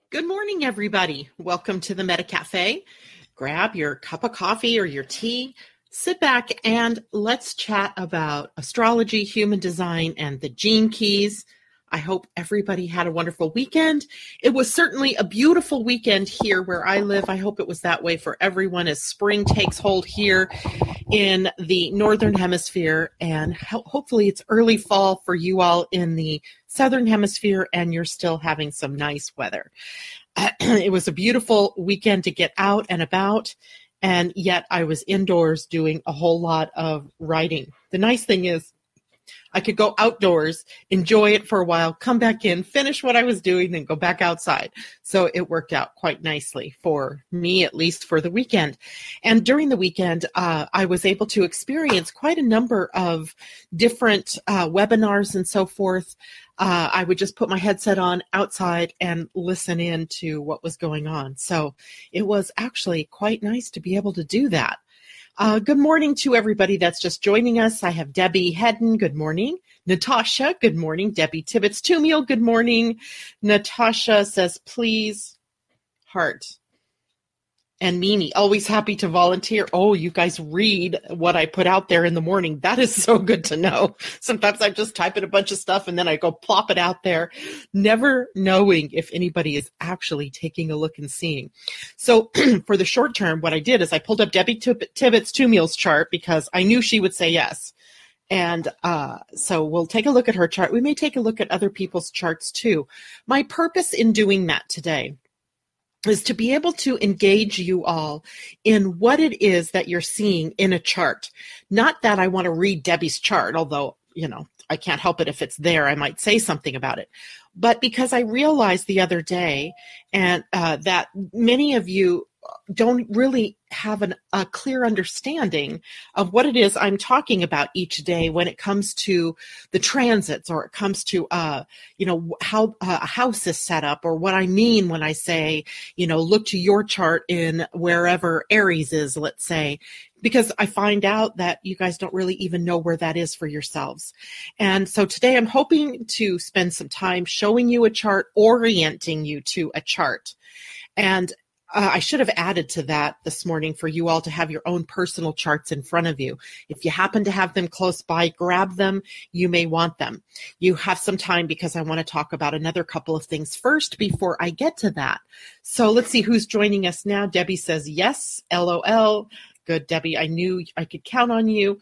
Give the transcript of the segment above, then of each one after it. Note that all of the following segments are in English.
Good morning, everybody. Welcome to the Meta Cafe. Grab your cup of coffee or your tea, sit back, and let's chat about astrology, human design, and the gene keys. I hope everybody had a wonderful weekend. It was certainly a beautiful weekend here where I live. I hope it was that way for everyone as spring takes hold here in the Northern Hemisphere, and hopefully it's early fall for you all in the Southern Hemisphere and you're still having some nice weather. It was a beautiful weekend to get out and about, and yet I was indoors doing a whole lot of writing. The nice thing is I could go outdoors, enjoy it for a while, come back in, finish what I was doing, then go back outside. So it worked out quite nicely for me, at least for the weekend. And during the weekend, I was able to experience quite a number of different webinars and so forth. I would just put my headset on outside and listen in to what was going on. So it was actually quite nice to be able to do that. Good morning to everybody that's just joining us. I have Debbie Hedden. Good morning. Natasha. Good morning. Debbie Tibbetts-Tumiel. Good morning. Natasha says, please, heart. And Mimi, always happy to volunteer. Oh, you guys read what I put out there in the morning. That is so good to know. Sometimes I just type in a bunch of stuff and then I go plop it out there, never knowing if anybody is actually taking a look and seeing. So for the short term, what I did is I pulled up Debbie Tibbetts-Tumiel's chart because I knew she would say yes. And so we'll take a look at her chart. We may take a look at other people's charts too. My purpose in doing that today is to be able to engage you all in what it is that you're seeing in a chart. Not that I want to read Debbie's chart, although, I can't help it if it's there. I might say something about it. But because I realized the other day and that many of you don't really have a clear understanding of what it is I'm talking about each day when it comes to the transits or it comes to, how a house is set up or what I mean when I say, look to your chart in wherever Aries is, let's say, because I find out that you guys don't really even know where that is for yourselves. And so today I'm hoping to spend some time showing you a chart, orienting you to a chart. And I should have added to that this morning for you all to have your own personal charts in front of you. If you happen to have them close by, grab them. You may want them. You have some time because I want to talk about another couple of things first before I get to that. So let's see who's joining us now. Debbie says yes, LOL. Good, Debbie. I knew I could count on you.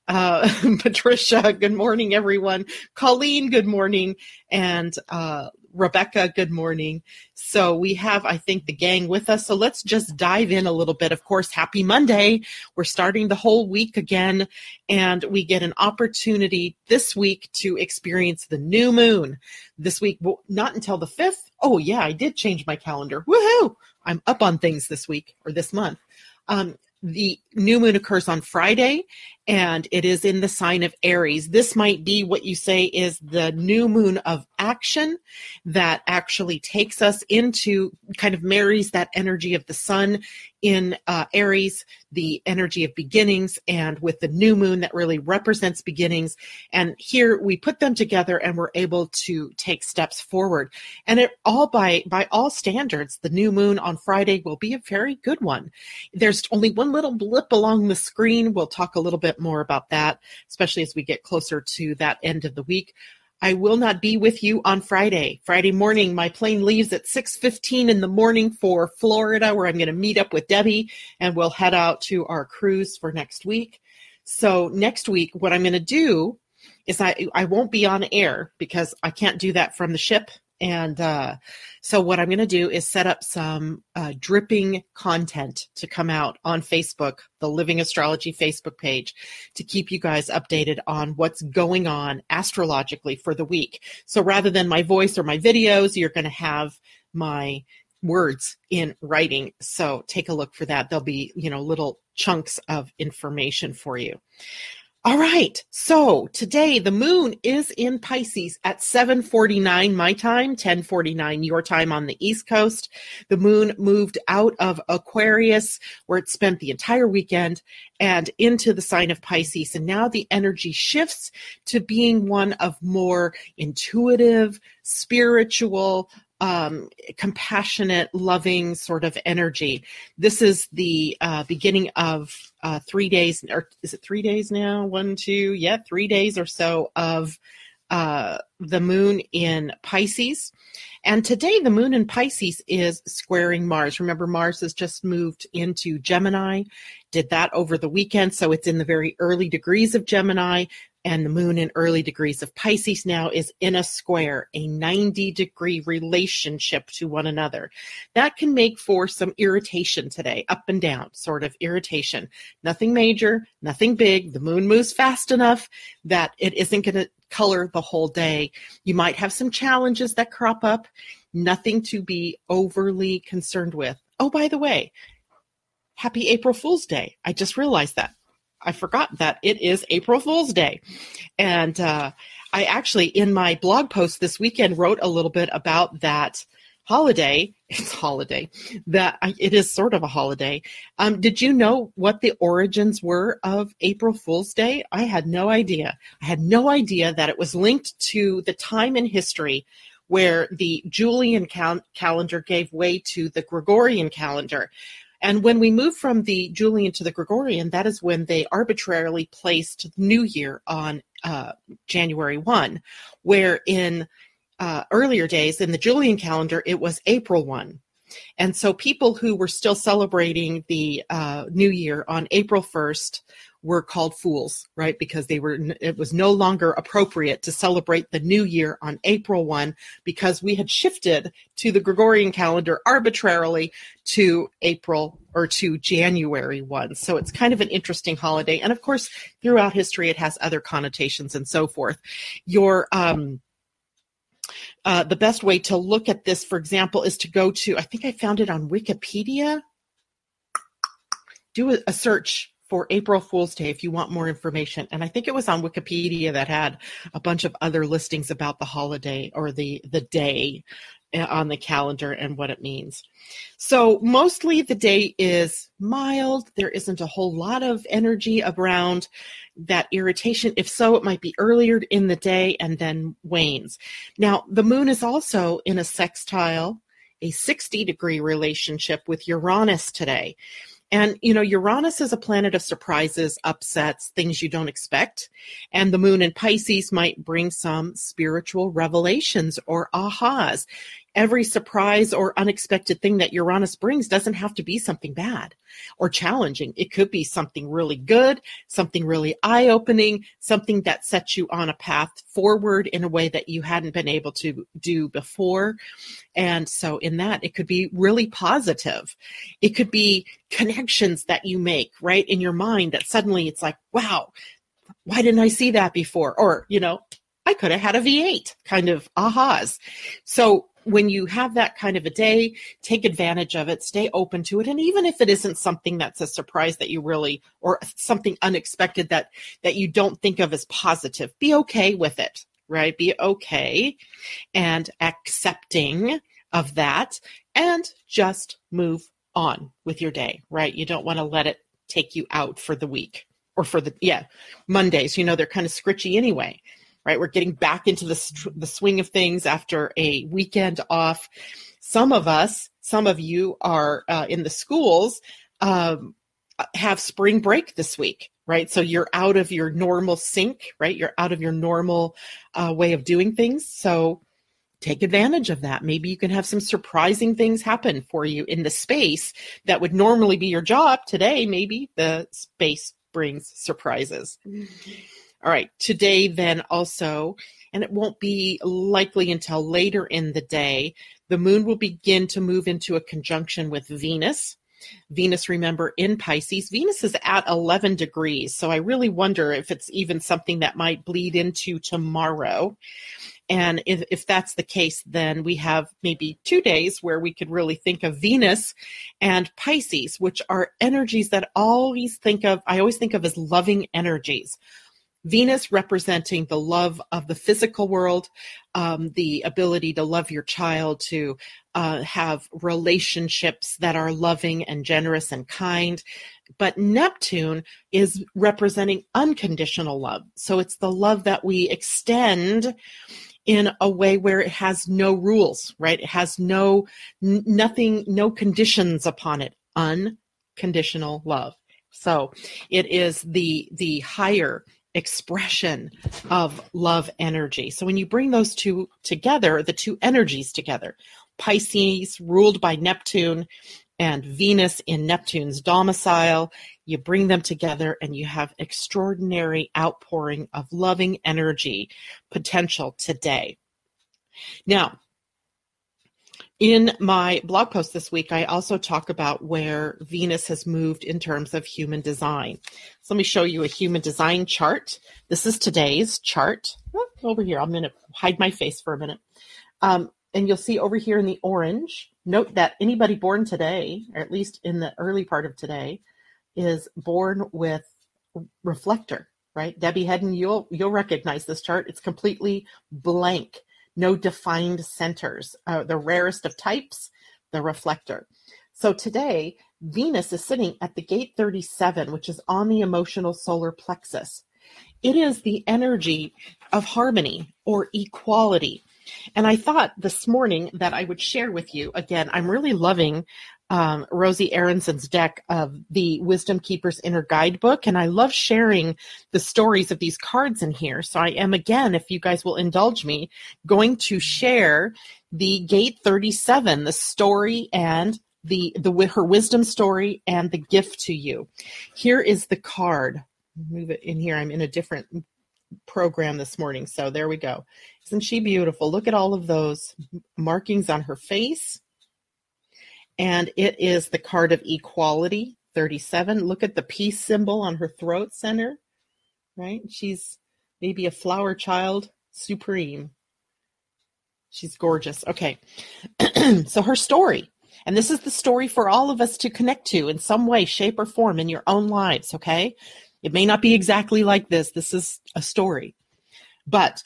Patricia, good morning, everyone. Colleen, good morning. And Rebecca, good morning. So we have, I think, the gang with us. So let's just dive in a little bit. Of course, happy Monday. We're starting the whole week again, and we get an opportunity this week to experience the new moon. This week, not until the 5th. Oh, yeah, I did change my calendar. Woohoo! I'm up on things this week or this month. The new moon occurs on Friday, and it is in the sign of Aries. This might be what you say is the new moon of action that actually takes us into, kind of marries that energy of the sun in Aries, the energy of beginnings, and with the new moon that really represents beginnings. And here we put them together and we're able to take steps forward. And it all by all standards, the new moon on Friday will be a very good one. There's only one little blip along the screen. We'll talk a little bit more about that, especially as we get closer to that end of the week. I will not be with you on Friday. Friday morning, my plane leaves at 6:15 in the morning for Florida, where I'm going to meet up with Debbie, and we'll head out to our cruise for next week. So next week, what I'm going to do is I won't be on air because I can't do that from the ship. And so what I'm going to do is set up some dripping content to come out on Facebook, the Living Astrology Facebook page, to keep you guys updated on what's going on astrologically for the week. So rather than my voice or my videos, you're going to have my words in writing. So take a look for that. There'll be, little chunks of information for you. All right, so today the moon is in Pisces at 7:49 my time, 10:49 your time on the East Coast. The moon moved out of Aquarius, where it spent the entire weekend, and into the sign of Pisces. And now the energy shifts to being one of more intuitive, spiritual, compassionate, loving sort of energy. This is the beginning of 3 days, or is it 3 days now? 1, 2, yeah, 3 days or so of the moon in Pisces. And today the moon in Pisces is squaring Mars. Remember, Mars has just moved into Gemini, did that over the weekend. So it's in the very early degrees of Gemini, and the moon in early degrees of Pisces now is in a square, a 90-degree relationship to one another. That can make for some irritation today, up and down sort of irritation. Nothing major, nothing big. The moon moves fast enough that it isn't going to color the whole day. You might have some challenges that crop up, nothing to be overly concerned with. Oh, by the way, happy April Fool's Day. I just realized that. I forgot that it is April Fool's Day. And I actually, in my blog post this weekend, wrote a little bit about that holiday. It's holiday. It is sort of a holiday. Did you know what the origins were of April Fool's Day? I had no idea. I had no idea that it was linked to the time in history where the Julian calendar gave way to the Gregorian calendar. And when we moved from the Julian to the Gregorian, that is when they arbitrarily placed New Year on January 1, where in earlier days in the Julian calendar, it was April 1. And so people who were still celebrating the New Year on April 1st were called fools, right? Because it was no longer appropriate to celebrate the New Year on April 1 because we had shifted to the Gregorian calendar arbitrarily to April or to January 1. So it's kind of an interesting holiday. And of course, throughout history, it has other connotations and so forth. The best way to look at this, for example, is to go to, I think I found it on Wikipedia. Do a search for April Fool's Day if you want more information. And I think it was on Wikipedia that had a bunch of other listings about the holiday or the day on the calendar and what it means. So mostly the day is mild. There isn't a whole lot of energy around that irritation. If so, it might be earlier in the day and then wanes. Now, the moon is also in a sextile, a 60-degree relationship with Uranus today. And, Uranus is a planet of surprises, upsets, things you don't expect. And the moon in Pisces might bring some spiritual revelations or ahas. Every surprise or unexpected thing that Uranus brings doesn't have to be something bad or challenging. It could be something really good, something really eye-opening, something that sets you on a path forward in a way that you hadn't been able to do before. And so in that, it could be really positive. It could be connections that you make, right, in your mind that suddenly it's like, wow, why didn't I see that before? Or, I could have had a V8 kind of ahas. So when you have that kind of a day, take advantage of it, stay open to it. And even if it isn't something that's a surprise that you really, or something unexpected that you don't think of as positive, be okay with it, right? Be okay and accepting of that and just move on with your day, right? You don't want to let it take you out for the week or for Mondays, they're kind of scritchy anyway. Right, we're getting back into the swing of things after a weekend off. Some of you are in the schools, have spring break this week, right? So you're out of your normal sync, right? You're out of your normal way of doing things. So take advantage of that. Maybe you can have some surprising things happen for you in the space that would normally be your job. Today, maybe the space brings surprises. All right, today then also, and it won't be likely until later in the day, the moon will begin to move into a conjunction with Venus. Venus, remember, in Pisces. Venus is at 11 degrees, so I really wonder if it's even something that might bleed into tomorrow. And if that's the case, then we have maybe 2 days where we could really think of Venus and Pisces, which are energies that I always think of as loving energies. Venus representing the love of the physical world, the ability to love your child, to have relationships that are loving and generous and kind. But Neptune is representing unconditional love. So it's the love that we extend in a way where it has no rules, right? It has nothing, no conditions upon it. Unconditional love. So it is the higher expression of love energy. So when you bring those two together, the two energies together, Pisces ruled by Neptune and Venus in Neptune's domicile, you bring them together and you have extraordinary outpouring of loving energy potential today. Now, in my blog post this week, I also talk about where Venus has moved in terms of human design. So let me show you a human design chart. This is today's chart. Over here, I'm going to hide my face for a minute. And you'll see over here in the orange, note that anybody born today, or at least in the early part of today, is born with reflector, right? Debbie Hedden, you'll recognize this chart. It's completely blank, no defined centers. The rarest of types, the reflector. So today, Venus is sitting at the gate 37, which is on the emotional solar plexus. It is the energy of harmony or equality. And I thought this morning that I would share with you, again, I'm really loving Rosie Aronson's deck of the Wisdom Keeper's Inner Guidebook, and I love sharing the stories of these cards in here. So I am, again, if you guys will indulge me, going to share the Gate 37, the story and her wisdom story and the gift to you. Here is the card. Move it in here. I'm in a different program this morning, so there we go. Isn't she beautiful? Look at all of those markings on her face. And it is the card of equality, 37. Look at the peace symbol on her throat center, right? She's maybe a flower child supreme. She's gorgeous. Okay. So her story, and this is the story for all of us to connect to in some way, shape, or form in your own lives, okay? It may not be exactly like this. This is a story. But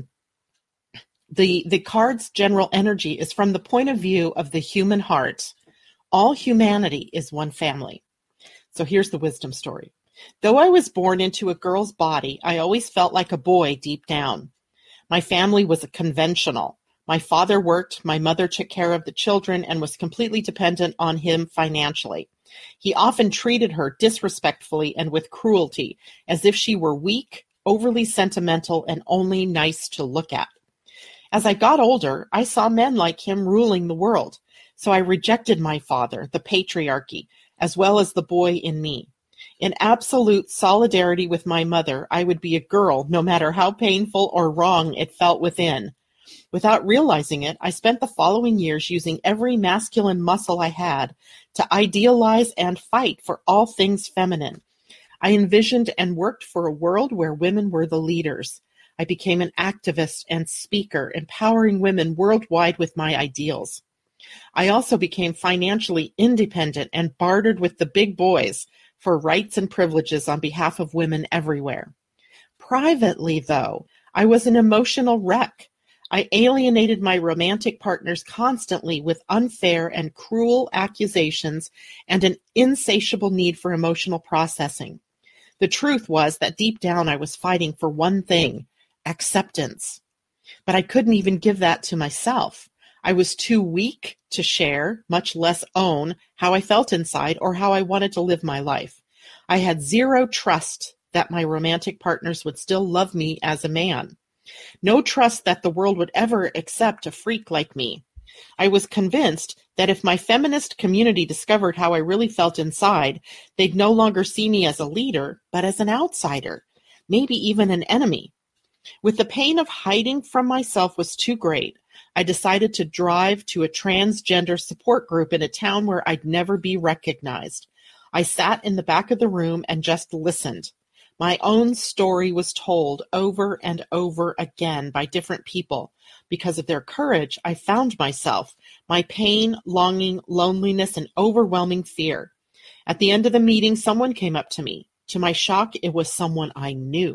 the card's general energy is from the point of view of the human heart. All humanity is one family. So here's the wisdom story. Though I was born into a girl's body, I always felt like a boy deep down. My family was conventional. My father worked, my mother took care of the children, and was completely dependent on him financially. He often treated her disrespectfully and with cruelty, as if she were weak, overly sentimental, and only nice to look at. As I got older, I saw men like him ruling the world, so I rejected my father, the patriarchy, as well as the boy in me. In absolute solidarity with my mother, I would be a girl no matter how painful or wrong it felt within. Without realizing it, I spent the following years using every masculine muscle I had to idealize and fight for all things feminine. I envisioned and worked for a world where women were the leaders. I became an activist and speaker, empowering women worldwide with my ideals. I also became financially independent and bartered with the big boys for rights and privileges on behalf of women everywhere. Privately, though, I was an emotional wreck. I alienated my romantic partners constantly with unfair and cruel accusations and an insatiable need for emotional processing. The truth was that deep down I was fighting for one thing, acceptance. But I couldn't even give that to myself. I was too weak to share, much less own, how I felt inside or how I wanted to live my life. I had zero trust that my romantic partners would still love me as a man. No trust that the world would ever accept a freak like me. I was convinced that if my feminist community discovered how I really felt inside, they'd no longer see me as a leader, but as an outsider, maybe even an enemy. With the pain of hiding from myself was too great, I decided to drive to a transgender support group in a town where I'd never be recognized. I sat in the back of the room and just listened. My own story was told over and over again by different people. Because of their courage, I found myself, my pain, longing, loneliness, and overwhelming fear. At the end of the meeting, someone came up to me. To my shock, it was someone I knew.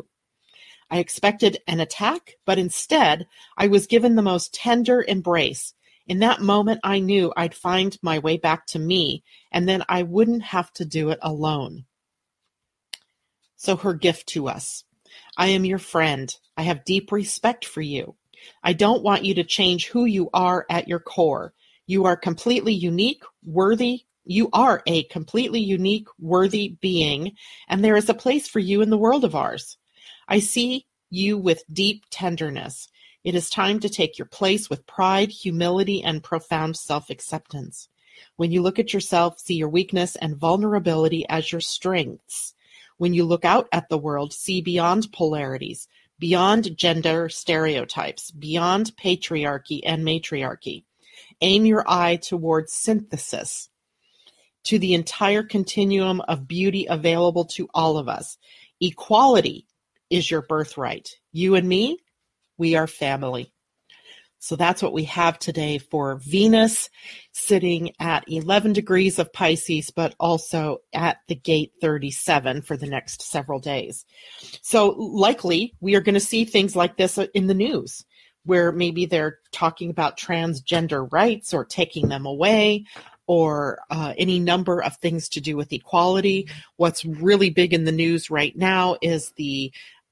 I expected an attack, but instead, I was given the most tender embrace. In that moment, I knew I'd find my way back to me, and then I wouldn't have to do it alone. So her gift to us. I am your friend. I have deep respect for you. I don't want you to change who you are at your core. You are completely unique, worthy. You are a completely unique, worthy being, and there is a place for you in the world of ours. I see you with deep tenderness. It is time to take your place with pride, humility, and profound self-acceptance. When you look at yourself, see your weakness and vulnerability as your strengths. When you look out at the world, see beyond polarities, beyond gender stereotypes, beyond patriarchy and matriarchy. Aim your eye towards synthesis, to the entire continuum of beauty available to all of us. Equality is your birthright. You and me, we are family. So that's what we have today for Venus, sitting at 11 degrees of Pisces, but also at the gate 37 for the next several days. So likely we are going to see things like this in the news, where maybe they're talking about transgender rights or taking them away, or any number of things to do with equality. What's really big in the news right now is the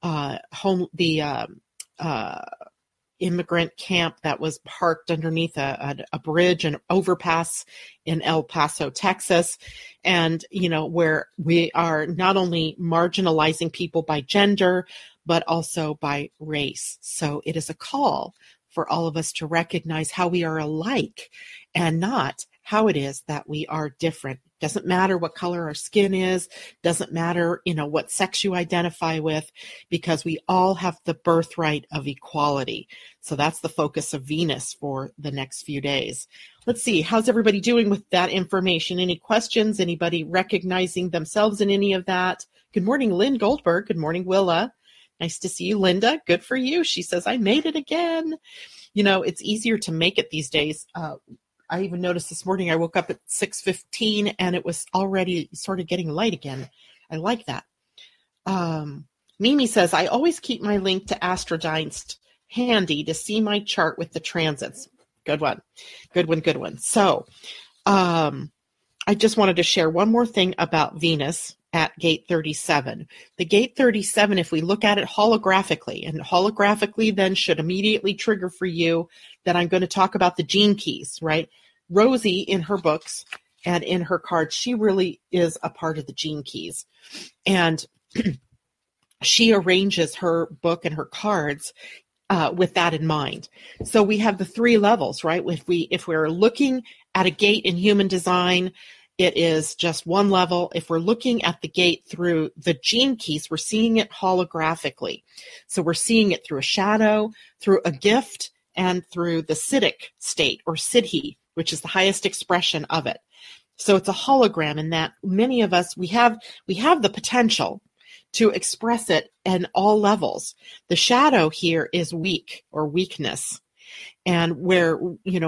immigrant camp that was parked underneath a bridge and overpass in El Paso, Texas. And, where we are not only marginalizing people by gender, but also by race. So it is a call for all of us to recognize how we are alike and not how it is that we are different. Doesn't matter what color our skin is, doesn't matter, what sex you identify with, because we all have the birthright of equality. So that's the focus of Venus for the next few days. Let's see, how's everybody doing with that information? Any questions? Anybody recognizing themselves in any of that? Good morning, Lynn Goldberg. Good morning, Willa. Nice to see you, Linda. Good for you. She says, I made it again. It's easier to make it these days. I even noticed this morning I woke up at 6:15 and it was already sort of getting light again. I like that. Mimi says, I always keep my link to Astrodyne handy to see my chart with the transits. Good one. Good one. Good one. So I just wanted to share one more thing about Venus at gate 37. The gate 37, if we look at it holographically, and holographically then should immediately trigger for you that I'm going to talk about the gene keys, right? Rosie, in her books and in her cards, she really is a part of the gene keys. And she arranges her book and her cards with that in mind. So we have the three levels, right? If we're looking at a gate in human design, it is just one level. If we're looking at the gate through the gene keys, we're seeing it holographically. So we're seeing it through a shadow, through a gift, and through the Siddhic state, or Siddhi, which is the highest expression of it. So it's a hologram in that many of us, we have the potential to express it in all levels. The shadow here is weak or weakness. And where,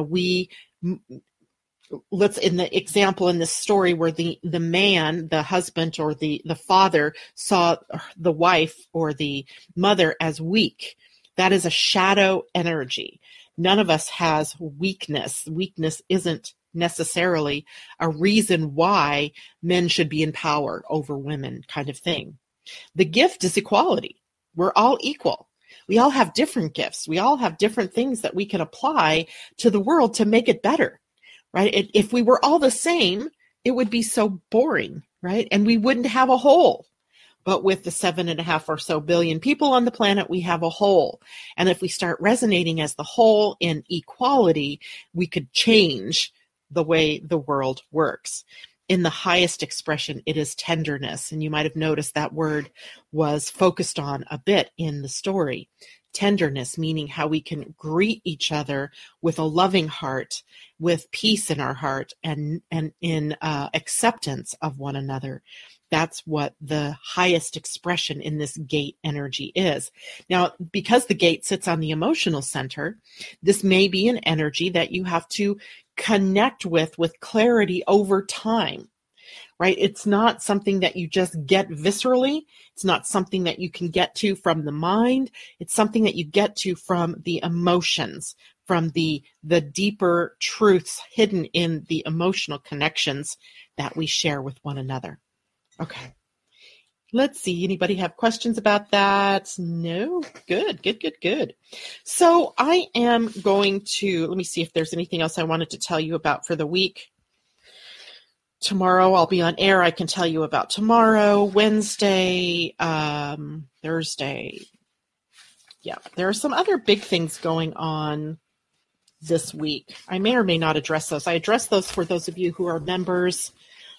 let's, in the example in this story where the man, the husband or the father saw the wife or the mother as weak, that is a shadow energy. None of us has weakness. Weakness isn't necessarily a reason why men should be in power over women, kind of thing. The gift is equality. We're all equal. We all have different gifts. We all have different things that we can apply to the world to make it better. Right? If we were all the same, it would be so boring, right? And we wouldn't have a whole. But with the 7.5 or so billion people on the planet, we have a whole. And if we start resonating as the whole in equality, we could change the way the world works. In the highest expression, it is tenderness. And you might have noticed that word was focused on a bit in the story. Tenderness, meaning how we can greet each other with a loving heart, with peace in our heart, and in acceptance of one another. That's what the highest expression in this gate energy is. Now, because the gate sits on the emotional center, this may be an energy that you have to connect with clarity over time. Right? It's not something that you just get viscerally. It's not something that you can get to from the mind. It's something that you get to from the emotions, from the deeper truths hidden in the emotional connections that we share with one another. Okay. Let's see. Anybody have questions about that? No? Good, good, good, good. So I am going to, let me see if there's anything else I wanted to tell you about for the week. Tomorrow I'll be on air. I can tell you about tomorrow, Wednesday, Thursday. Yeah, there are some other big things going on this week. I may or may not address those. I address those for those of you who are members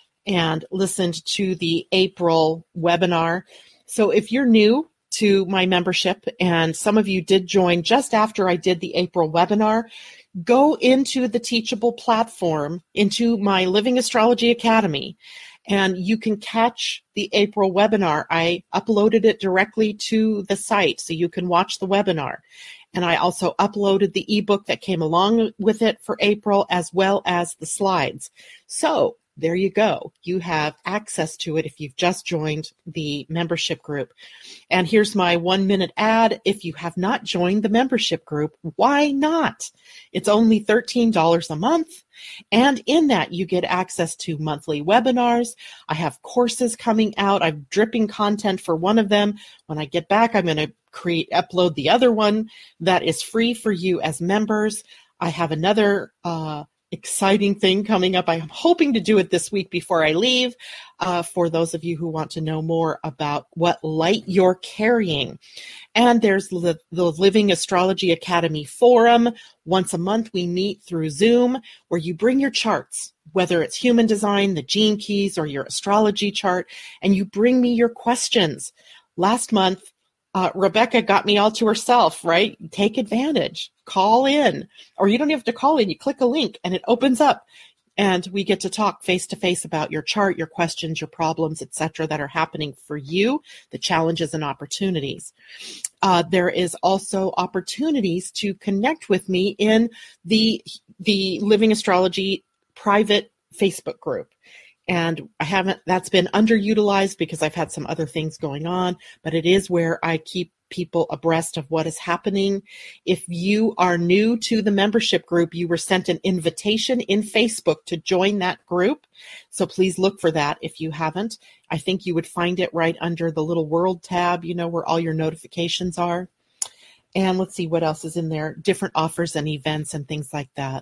and listened to the April webinar. So if you're new to my membership, and some of you did join just after I did the April webinar, go into the Teachable platform, into my Living Astrology Academy, and you can catch the April webinar. I uploaded it directly to the site so you can watch the webinar. And I also uploaded the ebook that came along with it for April, as well as the slides. So there you go. You have access to it if you've just joined the membership group. And here's my 1-minute ad. If you have not joined the membership group, why not? It's only $13 a month. And in that, you get access to monthly webinars. I have courses coming out. I'm dripping content for one of them. When I get back, I'm going to upload the other one that is free for you as members. I have another exciting thing coming up. I'm hoping to do it this week before I leave, for those of you who want to know more about what light you're carrying. And there's the Living Astrology Academy Forum. Once a month, we meet through Zoom, where you bring your charts, whether it's human design, the gene keys, or your astrology chart, and you bring me your questions. Last month, Rebecca got me all to herself, right? Take advantage. Call in. Or you don't have to call in. You click a link and it opens up. And we get to talk face-to-face about your chart, your questions, your problems, etc., that are happening for you, the challenges and opportunities. There is also opportunities to connect with me in the Living Astrology private Facebook group. And that's been underutilized because I've had some other things going on, but it is where I keep people abreast of what is happening. If you are new to the membership group, you were sent an invitation in Facebook to join that group. So please look for that if you haven't. I think you would find it right under the little world tab, where all your notifications are. And let's see what else is in there. Different offers and events and things like that.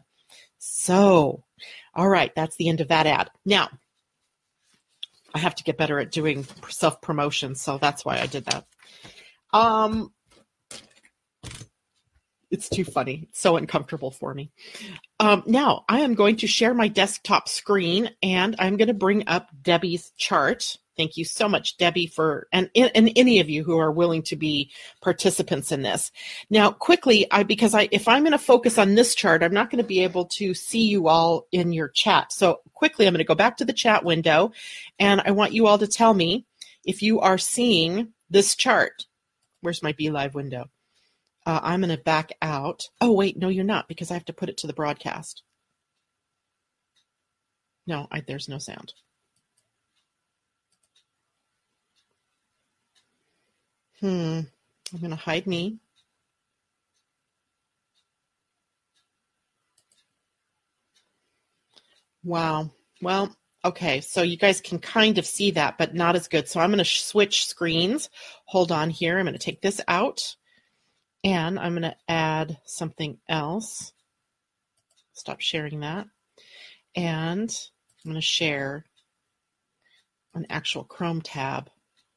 So, all right, that's the end of that ad. Now, I have to get better at doing self-promotion, so that's why I did that. It's too funny. It's so uncomfortable for me. Now, I am going to share my desktop screen, and I'm going to bring up Debbie's chart. Thank you so much, Debbie, and any of you who are willing to be participants in this. Now, quickly, if I'm going to focus on this chart, I'm not going to be able to see you all in your chat. So quickly, I'm going to go back to the chat window, and I want you all to tell me if you are seeing this chart. Where's my Be Live window? I'm going to back out. Oh, wait, no, you're not, because I have to put it to the broadcast. No, there's no sound. I'm going to hide me. Wow. Well, okay, so you guys can kind of see that, but not as good. So I'm going to switch screens. Hold on here. I'm going to take this out, and I'm going to add something else. Stop sharing that. And I'm going to share an actual Chrome tab.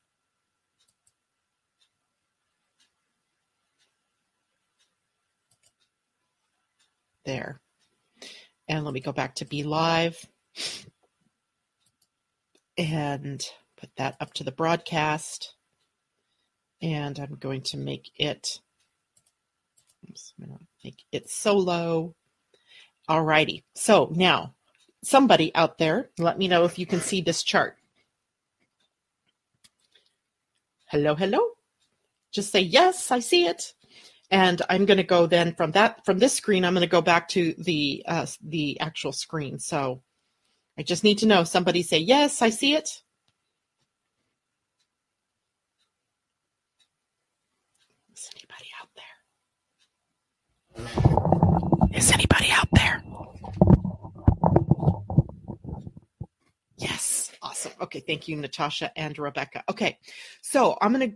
There. And let me go back to Be Live and put that up to the broadcast. And I'm going to make it solo. All righty. So now, somebody out there, let me know if you can see this chart. Hello, hello. Just say, yes, I see it. And I'm going to go then from this screen, I'm going to go back to the actual screen. So I just need to know, somebody say, yes, I see it. Is anybody out there? Is anybody out there? Yes. Awesome. Okay. Okay, thank you, Natasha and Rebecca. Okay, so I'm going to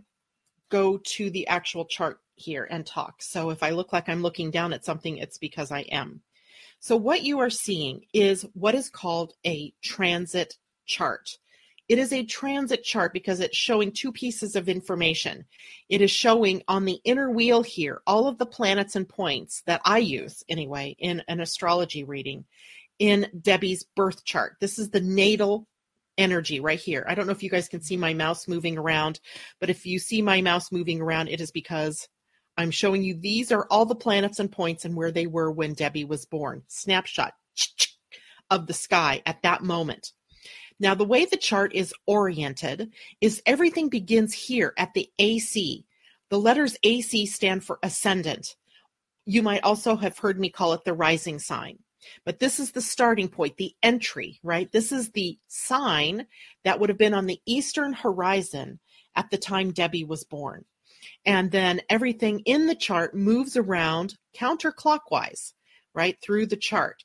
go to the actual chart here and talk. So if I look like I'm looking down at something, it's because I am. So what you are seeing is what is called a transit chart. It is a transit chart because it's showing two pieces of information. It is showing on the inner wheel here all of the planets and points that I use anyway in an astrology reading in Debbie's birth chart. This is the natal energy right here. I don't know if you guys can see my mouse moving around, but if you see my mouse moving around, it is because I'm showing you these are all the planets and points and where they were when Debbie was born. Snapshot of the sky at that moment. Now, the way the chart is oriented is everything begins here at the AC. The letters AC stand for ascendant. You might also have heard me call it the rising sign. But this is the starting point, the entry, right? This is the sign that would have been on the eastern horizon at the time Debbie was born. And then everything in the chart moves around counterclockwise, right, through the chart.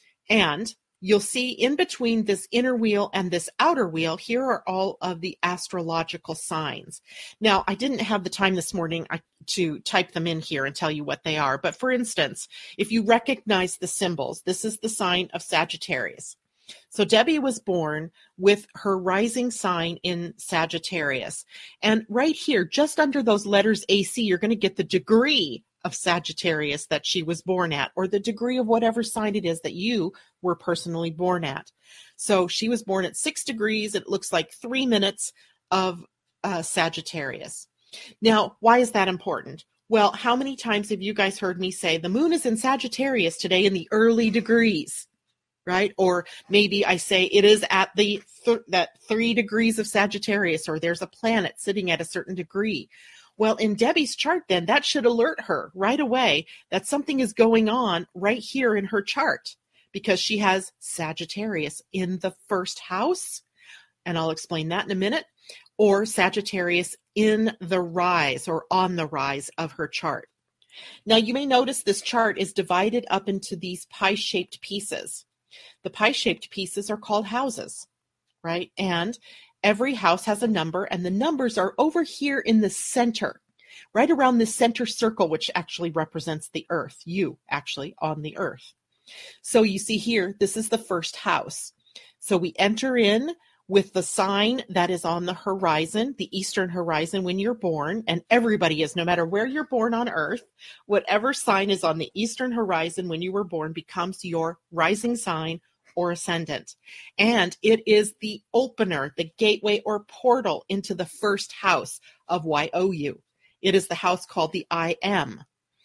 And you'll see in between this inner wheel and this outer wheel, here are all of the astrological signs. Now, I didn't have the time this morning to type them in here and tell you what they are. But for instance, if you recognize the symbols, this is the sign of Sagittarius. So Debbie was born with her rising sign in Sagittarius. And right here, just under those letters AC, you're going to get the degree of Sagittarius that she was born at, or the degree of whatever sign it is that you were personally born at. So she was born at 6 degrees. It looks like 3 minutes of Sagittarius. Now, why is that important? Well, how many times have you guys heard me say the moon is in Sagittarius today in the early degrees? Right? Or maybe I say it is at the that 3 degrees of Sagittarius, or there's a planet sitting at a certain degree. Well, in Debbie's chart, then that should alert her right away that something is going on right here in her chart because she has Sagittarius in the first house. And I'll explain that in a minute. Or Sagittarius in the rise or on the rise of her chart. Now, you may notice this chart is divided up into these pie-shaped pieces. The pie-shaped pieces are called houses, right? And every house has a number, and the numbers are over here in the center, right around the center circle, which actually represents the earth, you actually on the earth. So you see here, this is the first house. So we enter in with the sign that is on the horizon, the eastern horizon when you're born, and everybody is, no matter where you're born on earth, whatever sign is on the eastern horizon when you were born becomes your rising sign or ascendant. And it is the opener, the gateway or portal into the first house of YOU. It is the house called the I Am.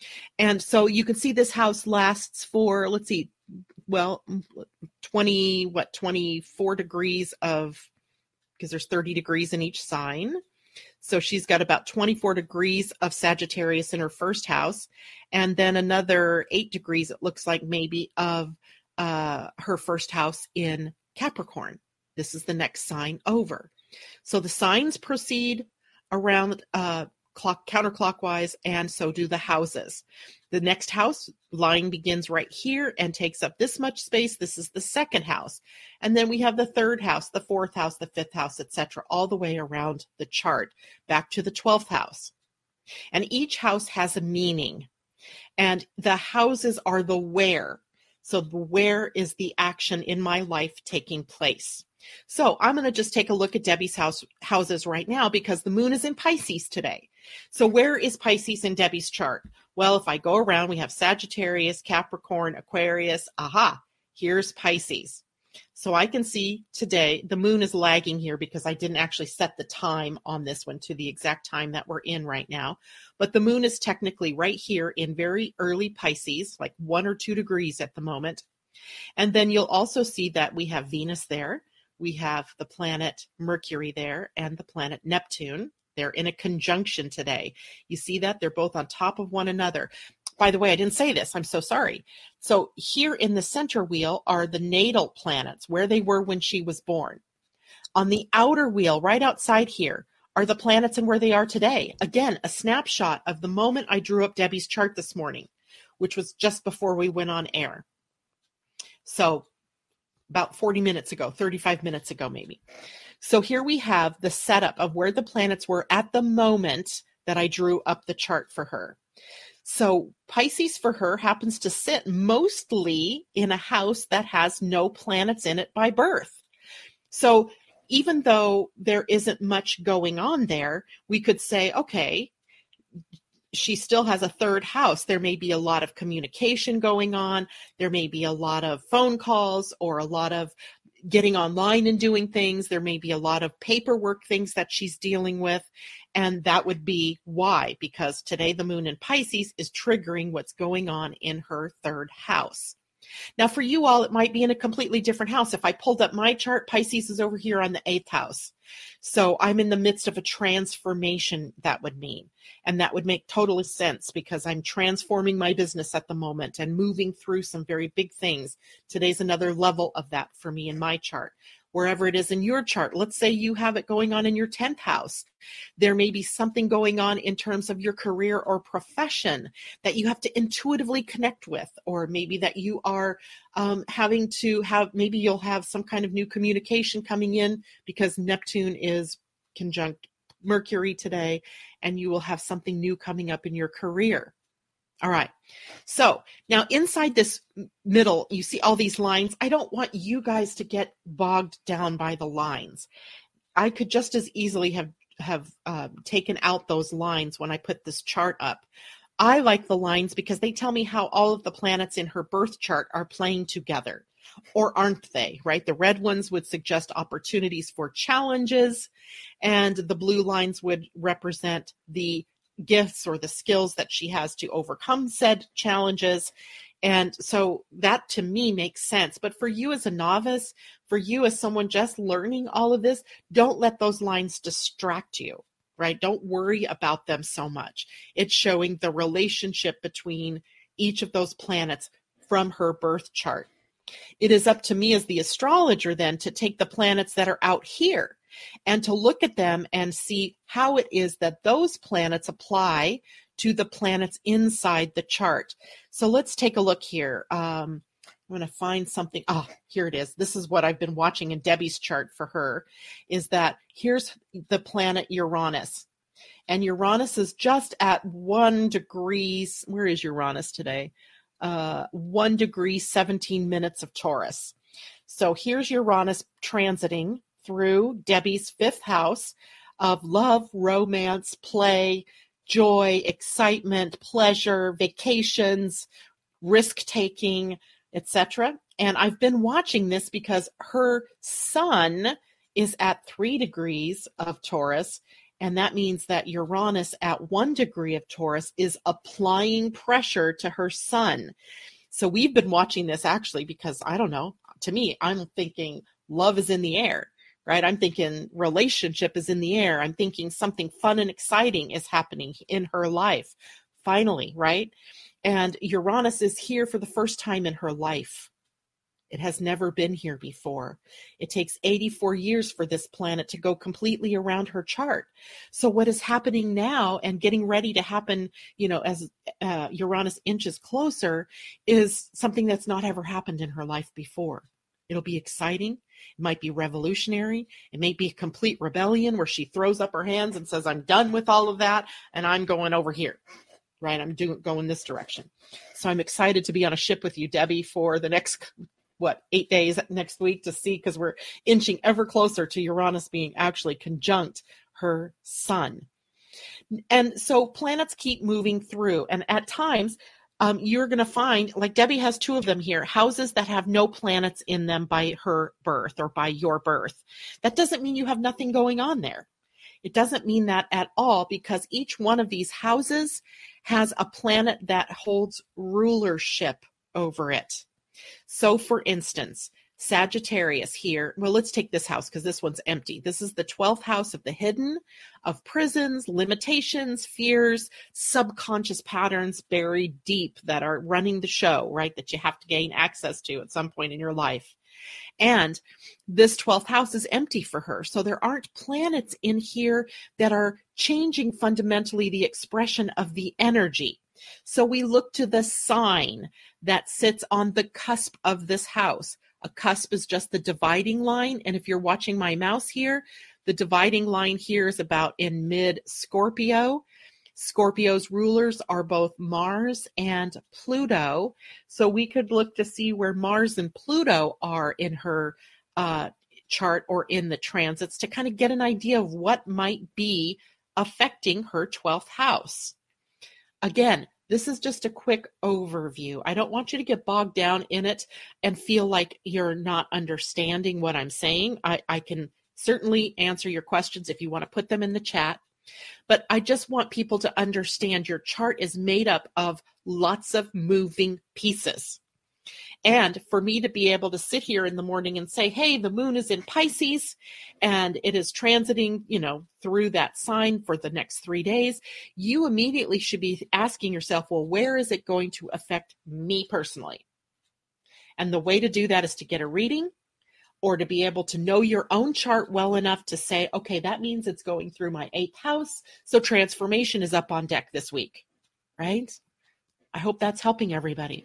And so you can see this house lasts for, let's see, well, 24 degrees of, because there's 30 degrees in each sign. So she's got about 24 degrees of Sagittarius in her first house. And then another 8 degrees, it looks like maybe, of her first house in Capricorn. This is the next sign over. So the signs proceed around counterclockwise, and so do the houses. The next house line begins right here and takes up this much space. This is the second house. And then we have the third house, the fourth house, the fifth house, etc., all the way around the chart, back to the 12th house. And each house has a meaning. And the houses are the where. So the where is the action in my life taking place. So I'm going to just take a look at Debbie's houses right now because the moon is in Pisces today. So where is Pisces in Debbie's chart? Well, if I go around, we have Sagittarius, Capricorn, Aquarius. Aha, here's Pisces. So I can see today the moon is lagging here because I didn't actually set the time on this one to the exact time that we're in right now. But the moon is technically right here in very early Pisces, like 1 or 2 degrees at the moment. And then you'll also see that we have Venus there. We have the planet Mercury there and the planet Neptune. They're in a conjunction today. You see that? They're both on top of one another. By the way, I didn't say this. I'm so sorry. So here in the center wheel are the natal planets, where they were when she was born. On the outer wheel, right outside here, are the planets and where they are today. Again, a snapshot of the moment I drew up Debbie's chart this morning, which was just before we went on air. So about 40 minutes ago, 35 minutes ago, maybe. So here we have the setup of where the planets were at the moment that I drew up the chart for her. So Pisces for her happens to sit mostly in a house that has no planets in it by birth. So even though there isn't much going on there, we could say, okay, she still has a third house. There may be a lot of communication going on. There may be a lot of phone calls or a lot of getting online and doing things. There may be a lot of paperwork things that she's dealing with. And that would be why, because today the moon in Pisces is triggering what's going on in her third house. Now, for you all, it might be in a completely different house. If I pulled up my chart, Pisces is over here on the 8th house. So I'm in the midst of a transformation, that would mean. And that would make total sense because I'm transforming my business at the moment and moving through some very big things. Today's another level of that for me in my chart. Wherever it is in your chart, let's say you have it going on in your 10th house. There may be something going on in terms of your career or profession that you have to intuitively connect with, or maybe that you are having to have, maybe you'll have some kind of new communication coming in because Neptune is conjunct Mercury today, and you will have something new coming up in your career. All right. So now inside this middle, you see all these lines. I don't want you guys to get bogged down by the lines. I could just as easily have taken out those lines when I put this chart up. I like the lines because they tell me how all of the planets in her birth chart are playing together. Or aren't they, right? The red ones would suggest opportunities for challenges, and the blue lines would represent the gifts or the skills that she has to overcome said challenges. And so that to me makes sense. But for you as a novice, for you as someone just learning all of this, don't let those lines distract you, right? Don't worry about them so much. It's showing the relationship between each of those planets from her birth chart. It is up to me as the astrologer then to take the planets that are out here and to look at them and see how it is that those planets apply to the planets inside the chart. So let's take a look here. I'm going to find something. Oh, here it is. This is what I've been watching in Debbie's chart for her, is that here's the planet Uranus. And Uranus is just at 1 degree. Where is Uranus today? 1 degree, 17 minutes of Taurus. So here's Uranus transiting through Debbie's 5th house of love, romance, play, joy, excitement, pleasure, vacations, risk-taking, etc. And I've been watching this because her sun is at 3 degrees of Taurus, and that means that Uranus at 1 degree of Taurus is applying pressure to her sun. So we've been watching this actually because, I don't know, to me, I'm thinking love is in the air, right? I'm thinking relationship is in the air. I'm thinking something fun and exciting is happening in her life, finally, right? And Uranus is here for the first time in her life. It has never been here before. It takes 84 years for this planet to go completely around her chart. So what is happening now and getting ready to happen, as Uranus inches closer, is something that's not ever happened in her life before. It'll be exciting. It might be revolutionary. It may be a complete rebellion where she throws up her hands and says, I'm done with all of that and I'm going over here. Right? I'm going this direction. So I'm excited to be on a ship with you, Debbie, for the next 8 days next week to see, because we're inching ever closer to Uranus being actually conjunct her sun. And so planets keep moving through. And at times, you're going to find, like Debbie has 2 of them here, houses that have no planets in them by her birth or by your birth. That doesn't mean you have nothing going on there. It doesn't mean that at all, because each one of these houses has a planet that holds rulership over it. So for instance, Sagittarius here, well, let's take this house because this one's empty. This is the 12th house of the hidden, of prisons, limitations, fears, subconscious patterns buried deep that are running the show, right? That you have to gain access to at some point in your life. And this 12th house is empty for her. So there aren't planets in here that are changing fundamentally the expression of the energy. So we look to the sign that sits on the cusp of this house. A cusp is just the dividing line. And if you're watching my mouse here, the dividing line here is about in mid-Scorpio. Scorpio's rulers are both Mars and Pluto. So we could look to see where Mars and Pluto are in her chart or in the transits to kind of get an idea of what might be affecting her 12th house. Again, this is just a quick overview. I don't want you to get bogged down in it and feel like you're not understanding what I'm saying. I can certainly answer your questions if you want to put them in the chat. But I just want people to understand your chart is made up of lots of moving pieces. And for me to be able to sit here in the morning and say, hey, the moon is in Pisces and it is transiting, through that sign for the next 3 days, you immediately should be asking yourself, well, where is it going to affect me personally? And the way to do that is to get a reading or to be able to know your own chart well enough to say, okay, that means it's going through my 8th house. So transformation is up on deck this week, right? I hope that's helping everybody.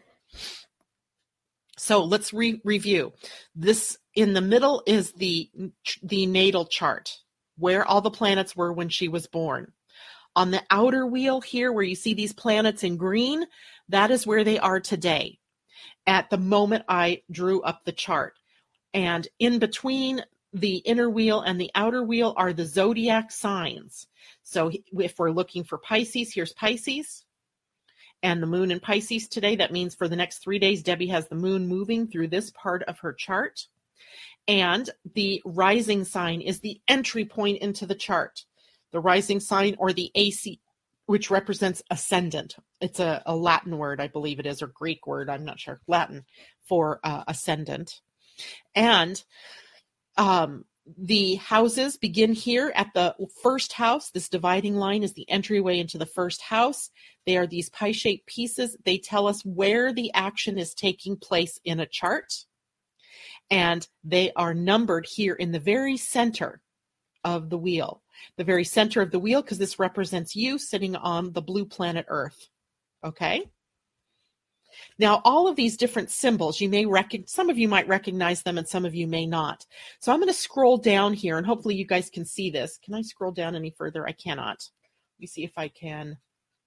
So let's review. This in the middle is the natal chart, where all the planets were when she was born. On the outer wheel here, where you see these planets in green, that is where they are today, at the moment I drew up the chart. And in between the inner wheel and the outer wheel are the zodiac signs. So if we're looking for Pisces, here's Pisces. And the moon in Pisces today, that means for the next 3 days, Debbie has the moon moving through this part of her chart. And the rising sign is the entry point into the chart. The rising sign, or the AC, which represents ascendant. It's a Latin word, I believe it is, or Greek word, I'm not sure, Latin for ascendant. And the houses begin here at the first house. This dividing line is the entryway into the first house. They are these pie-shaped pieces. They tell us where the action is taking place in a chart. And they are numbered here in the very center of the wheel. The very center of the wheel, because this represents you sitting on the blue planet Earth. Okay? Now, all of these different symbols, some of you might recognize them and some of you may not. So I'm going to scroll down here and hopefully you guys can see this. Can I scroll down any further? I cannot. Let me see if I can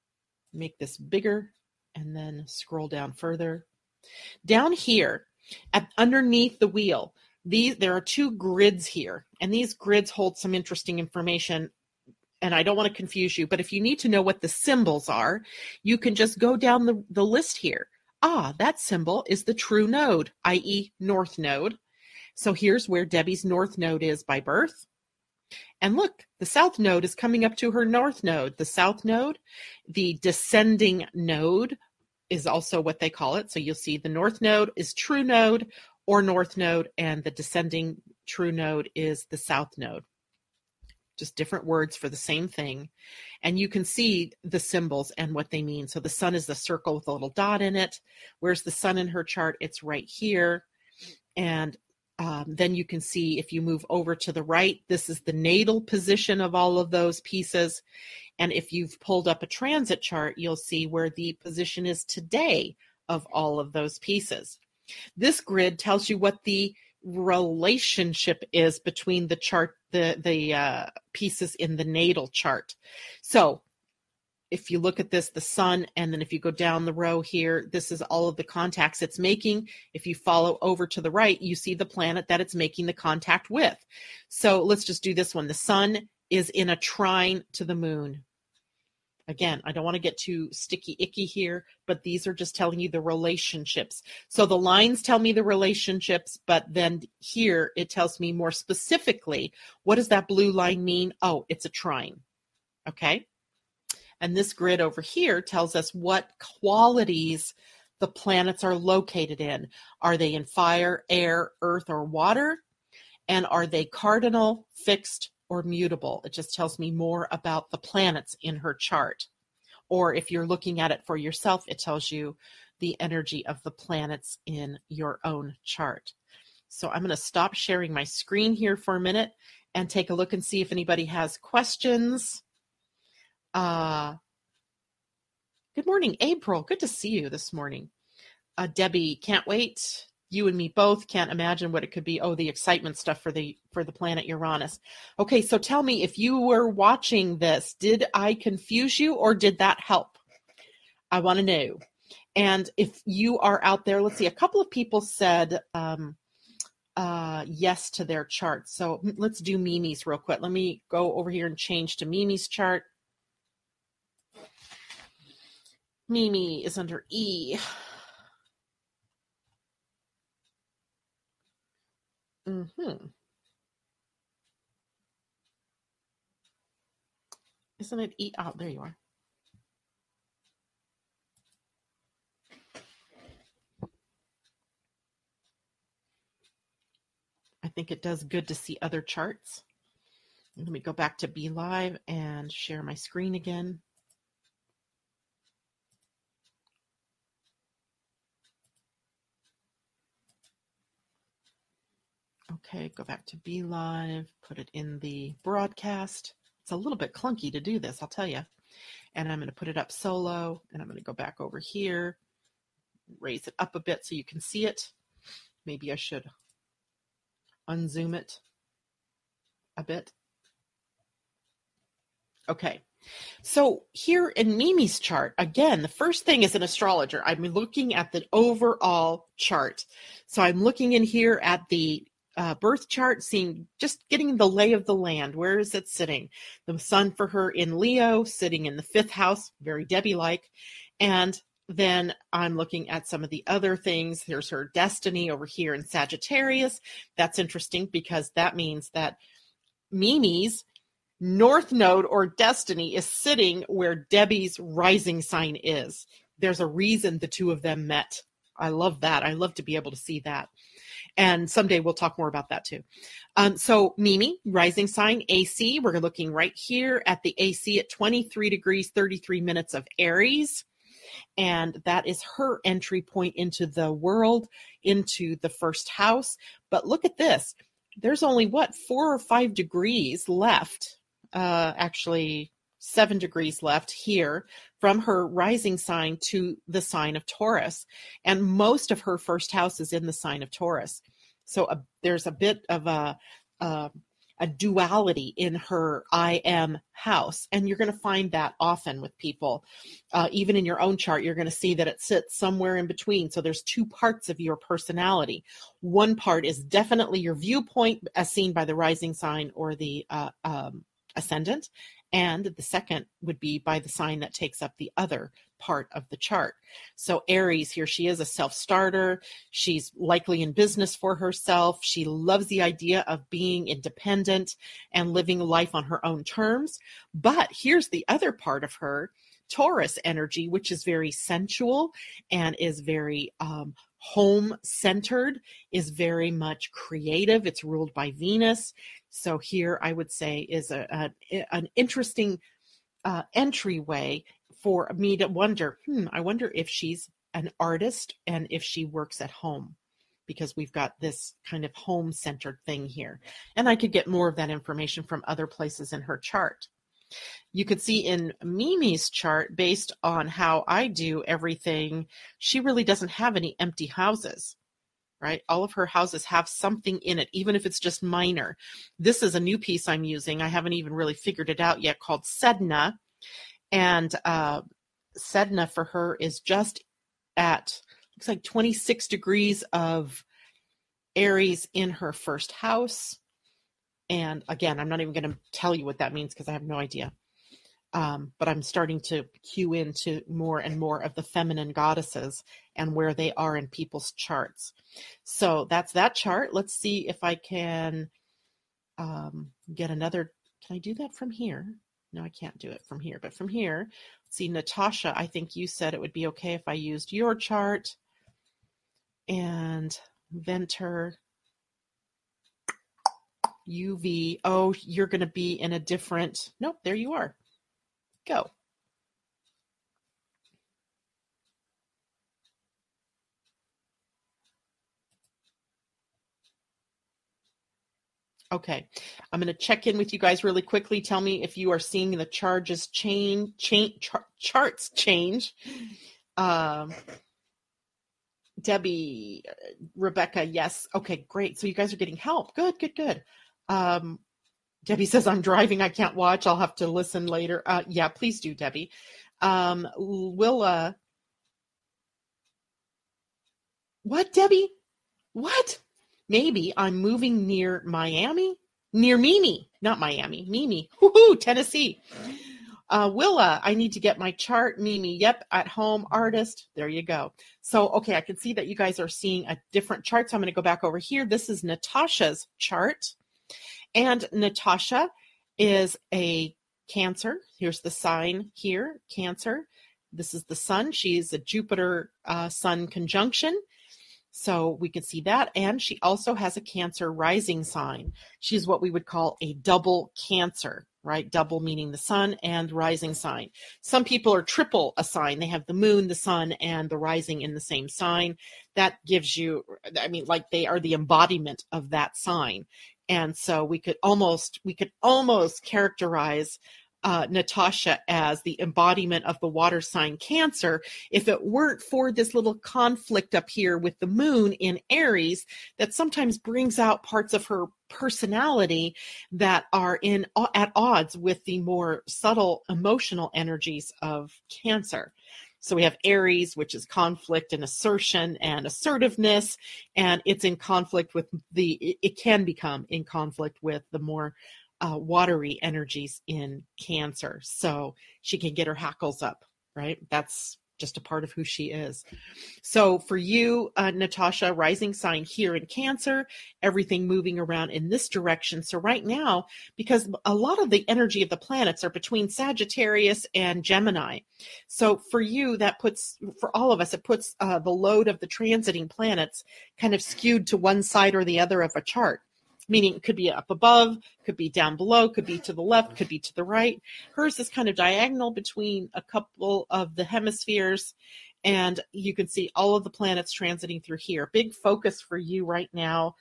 make this bigger and then scroll down further. Down here, underneath the wheel, there are 2 grids here, and these grids hold some interesting information. And I don't want to confuse you, but if you need to know what the symbols are, you can just go down the list here. That symbol is the true node, i.e. north node. So here's where Debbie's north node is by birth. And look, the south node is coming up to her north node. The south node, the descending node, is also what they call it. So you'll see the north node is true node or north node, and the descending true node is the south node. Just different words for the same thing. And you can see the symbols and what they mean. So the sun is the circle with a little dot in it. Where's the sun in her chart? It's right here. And then you can see if you move over to the right, this is the natal position of all of those pieces. And if you've pulled up a transit chart, you'll see where the position is today of all of those pieces. This grid tells you what the relationship is between the chart, the pieces in the natal chart. So if you look at this, the sun, and then if you go down the row here, this is all of the contacts it's making. If you follow over to the right, you see the planet that it's making the contact with. So let's just do this one. The sun is in a trine to the moon. Again, I don't want to get too sticky icky here, but these are just telling you the relationships. So the lines tell me the relationships, but then here it tells me more specifically, what does that blue line mean? Oh, it's a trine. Okay. And this grid over here tells us what qualities the planets are located in. Are they in fire, air, earth, or water? And are they cardinal, fixed, or mutable? It just tells me more about the planets in her chart. Or if you're looking at it for yourself, it tells you the energy of the planets in your own chart. So I'm going to stop sharing my screen here for a minute and take a look and see if anybody has questions. Good morning, April. Good to see you this morning. Debbie, can't wait You and me both can't imagine what it could be. Oh, the excitement stuff for the planet Uranus. Okay, so tell me, if you were watching this, did I confuse you or did that help? I want to know. And if you are out there, let's see, a couple of people said yes to their chart. So let's do Mimi's real quick. Let me go over here and change to Mimi's chart. Mimi is under E. Isn't it E? Oh, there you are. I think it does good to see other charts. Let me go back to Be Live and share my screen again. Okay, go back to Be Live, put it in the broadcast. It's a little bit clunky to do this, I'll tell you. And I'm going to put it up solo, and I'm going to go back over here, raise it up a bit so you can see it. Maybe I should unzoom it a bit. Okay, so here in Mimi's chart, again, the first thing as an astrologer, I'm looking at the overall chart. So I'm looking in here at the birth chart, just getting the lay of the land. Where is it sitting? The sun for her in Leo, sitting in the 5th house, very Debbie-like. And then I'm looking at some of the other things. There's her destiny over here in Sagittarius. That's interesting because that means that Mimi's North Node or destiny is sitting where Debbie's rising sign is. There's a reason the two of them met. I love that. I love to be able to see that. And someday we'll talk more about that too. So Mimi, rising sign AC, we're looking right here at the AC at 23 degrees, 33 minutes of Aries. And that is her entry point into the world, into the 1st house. But look at this. There's only 4 or 5 degrees left. Actually 7 degrees left here from her rising sign to the sign of Taurus. And most of her 1st house is in the sign of Taurus. So there's a bit of a duality in her I am house. And you're going to find that often with people. Even in your own chart, you're going to see that it sits somewhere in between. So there's 2 parts of your personality. One part is definitely your viewpoint as seen by the rising sign or the ascendant, and the second would be by the sign that takes up the other part of the chart. So Aries, here she is, a self-starter. She's likely in business for herself. She loves the idea of being independent and living life on her own terms. But here's the other part of her, Taurus energy, which is very sensual and is very home-centered, is very much creative. It's ruled by Venus. So here I would say is an interesting entryway for me to wonder, I wonder if she's an artist and if she works at home, because we've got this kind of home-centered thing here. And I could get more of that information from other places in her chart. You could see in Mimi's chart, based on how I do everything, she really doesn't have any empty houses, right? All of her houses have something in it, even if it's just minor. This is a new piece I'm using. I haven't even really figured it out yet, called Sedna. And Sedna for her is just at, looks like 26 degrees of Aries in her 1st house. And again, I'm not even going to tell you what that means because I have no idea. But I'm starting to cue into more and more of the feminine goddesses and where they are in people's charts. So that's that chart. Let's see if I can get another. Can I do that from here? No, I can't do it from here. But from here, see, Natasha, I think you said it would be okay if I used your chart. And Venter, UV. Oh, you're going to be in a different. Nope, there you are. Go. Okay, I'm going to check in with you guys really quickly. Tell me if you are seeing the charts change. Debbie, Rebecca, yes. Okay, great. So you guys are getting help. Good, good, good. Debbie says, I'm driving. I can't watch. I'll have to listen later. Yeah, please do, Debbie. Willa, what, Debbie? What? Maybe I'm moving near Miami? Near Mimi, not Miami. Mimi. Woohoo, Tennessee. Willa, I need to get my chart. Mimi, yep, at home artist. There you go. So, okay, I can see that you guys are seeing a different chart. So I'm going to go back over here. This is Natasha's chart. And Natasha is a Cancer. Here's the sign here, Cancer. This is the sun. She's a Jupiter sun conjunction. So we can see that. And she also has a Cancer rising sign. She's what we would call a double Cancer, right? Double meaning the sun and rising sign. Some people are triple a sign. They have the moon, the sun, and the rising in the same sign. That gives you, I mean, like they are the embodiment of that sign. And so we could almost characterize Natasha as the embodiment of the water sign Cancer if it weren't for this little conflict up here with the moon in Aries that sometimes brings out parts of her personality that are at odds with the more subtle emotional energies of Cancer. So we have Aries, which is conflict and assertion and assertiveness, and it's in conflict with it can become in conflict with the more watery energies in Cancer. So she can get her hackles up, right? That's just a part of who she is. So for you, Natasha, rising sign here in Cancer, everything moving around in this direction. So right now, because a lot of the energy of the planets are between Sagittarius and Gemini. So for you, for all of us, it puts the load of the transiting planets kind of skewed to one side or the other of a chart. Meaning it could be up above, could be down below, could be to the left, could be to the right. Hers is kind of diagonal between a couple of the hemispheres, and you can see all of the planets transiting through here. Big focus for you right now,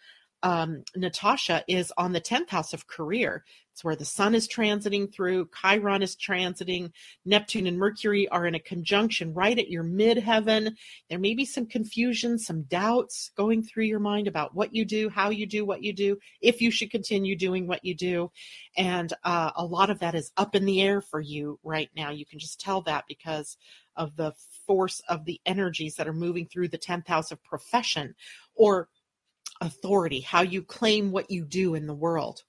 Natasha, is on the 10th house of career. It's where the sun is transiting through, Chiron is transiting, Neptune and Mercury are in a conjunction right at your midheaven. There may be some confusion, some doubts going through your mind about what you do, how you do what you do, if you should continue doing what you do. And a lot of that is up in the air for you right now. You can just tell that because of the force of the energies that are moving through the 10th house of profession or authority, how you claim what you do in the world.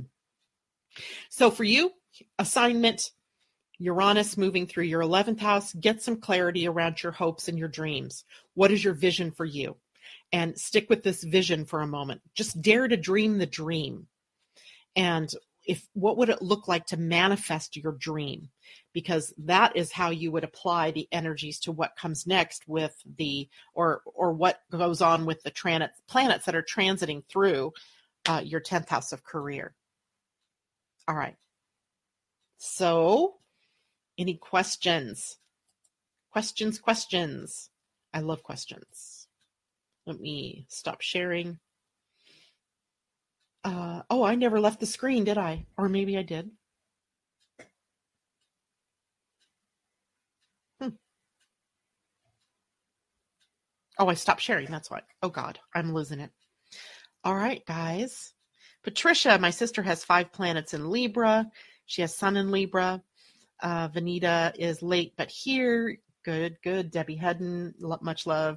So for you, assignment, Uranus moving through your 11th house, get some clarity around your hopes and your dreams. What is your vision for you? And stick with this vision for a moment. Just dare to dream the dream. And what would it look like to manifest your dream? Because that is how you would apply the energies to what comes next with or what goes on with the planets that are transiting through your 10th house of career. All right. So any questions? Questions. I love questions. Let me stop sharing. I never left the screen, did I? Or maybe I did. Oh, I stopped sharing. That's why. Oh, God, I'm losing it. All right, guys. Patricia, my sister, has 5 planets in Libra. She has Sun in Libra. Vanita is late, but here. Good. Debbie Hedden, much love.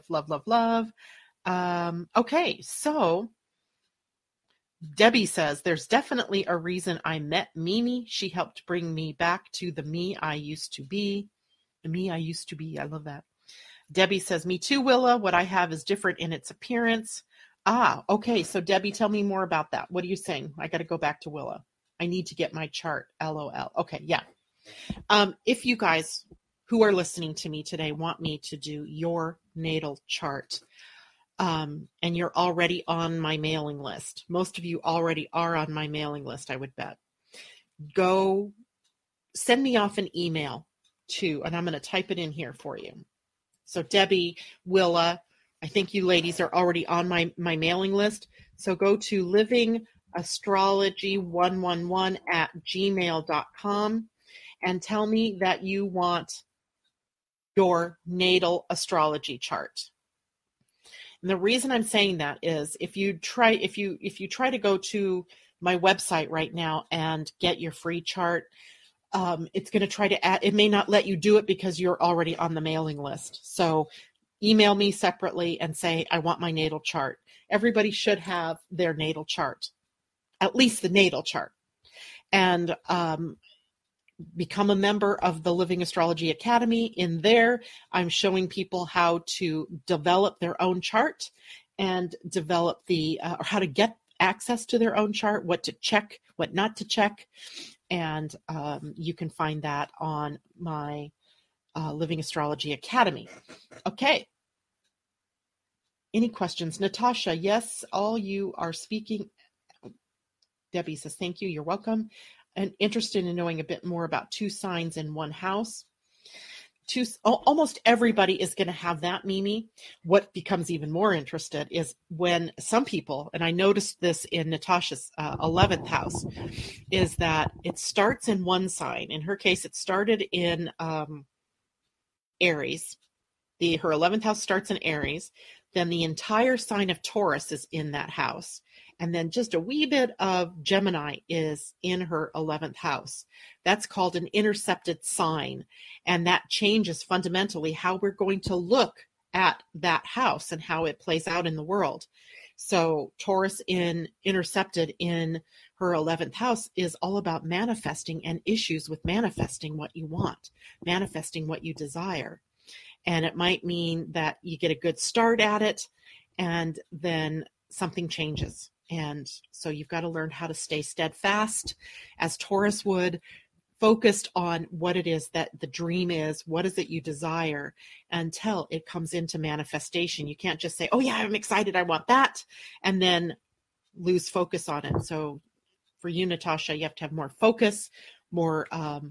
Okay, so Debbie says, there's definitely a reason I met Mimi. She helped bring me back to the me I used to be. The me I used to be. I love that. Debbie says, me too, Willa. What I have is different in its appearance. Okay. So Debbie, tell me more about that. What are you saying? I got to go back to Willa. I need to get my chart. LOL. Okay. Yeah. If you guys who are listening to me today want me to do your natal chart, and you're already on my mailing list, most of you already are on my mailing list, I would bet. Go send me off an email and I'm going to type it in here for you. So Debbie, Willa, I think you ladies are already on my mailing list. So go to livingastrology111@gmail.com and tell me that you want your natal astrology chart. And the reason I'm saying that is if you try to go to my website right now and get your free chart, it's going to try to add, it may not let you do it because you're already on the mailing list. So email me separately and say, I want my natal chart. Everybody should have their natal chart, at least the natal chart. And become a member of the Living Astrology Academy. In there, I'm showing people how to develop their own chart and develop or how to get access to their own chart, what to check, what not to check. And you can find that on my Living Astrology Academy. Okay. Any questions? Natasha, yes, all you are speaking. Debbie says, thank you. You're welcome. And interested in knowing a bit more about 2 signs in 1 house. Almost everybody is going to have that, Mimi. What becomes even more interested is when some people, and I noticed this in Natasha's 11th house, is that it starts in 1 sign. In her case, it started in Aries. Her 11th house starts in Aries. Then the entire sign of Taurus is in that house. And then just a wee bit of Gemini is in her 11th house. That's called an intercepted sign. And that changes fundamentally how we're going to look at that house and how it plays out in the world. So Taurus intercepted in her 11th house is all about manifesting and issues with manifesting what you want, manifesting what you desire. And it might mean that you get a good start at it and then something changes. And so you've got to learn how to stay steadfast, as Taurus would, focused on what it is that the dream is, what is it you desire, until it comes into manifestation. You can't just say, oh yeah, I'm excited, I want that, and then lose focus on it. So for you, Natasha, you have to have more focus, more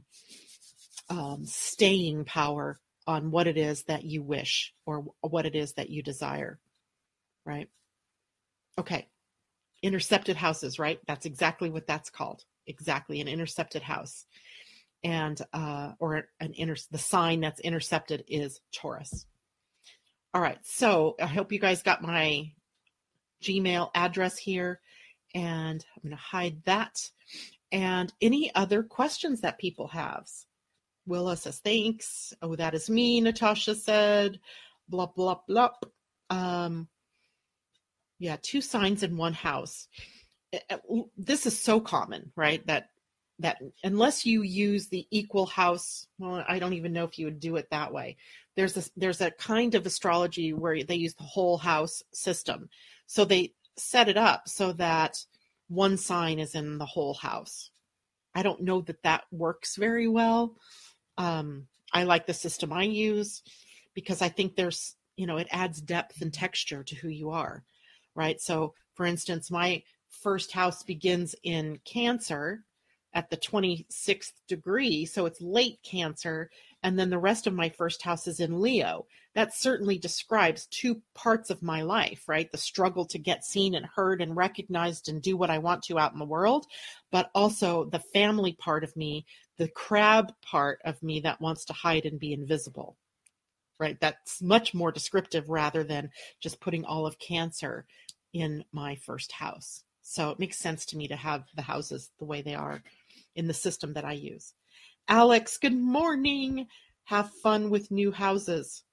staying power on what it is that you wish or what it is that you desire, right? Okay. Intercepted houses, right? That's exactly what that's called. Exactly, an intercepted house. And the sign that's intercepted is Taurus. All right, so I hope you guys got my Gmail address here, and I'm going to hide that. And any other questions that people have? Willa says, thanks. Oh, that is me, Natasha said. Blah, blah, blah. Yeah, 2 signs in 1 house. This is so common, right? That unless you use the equal house, well, I don't even know if you would do it that way. There's a kind of astrology where they use the whole house system. So they set it up so that 1 sign is in the whole house. I don't know that works very well. I like the system I use because I think there's, it adds depth and texture to who you are, right? So for instance, my first house begins in Cancer at the 26th degree. So it's late Cancer. And then the rest of my first house is in Leo. That certainly describes 2 parts of my life, right? The struggle to get seen and heard and recognized and do what I want to out in the world, but also the family part of me, the crab part of me that wants to hide and be invisible, right? That's much more descriptive rather than just putting all of Cancer in my first house. So it makes sense to me to have the houses the way they are in the system that I use. Alex, good morning. Have fun with new houses.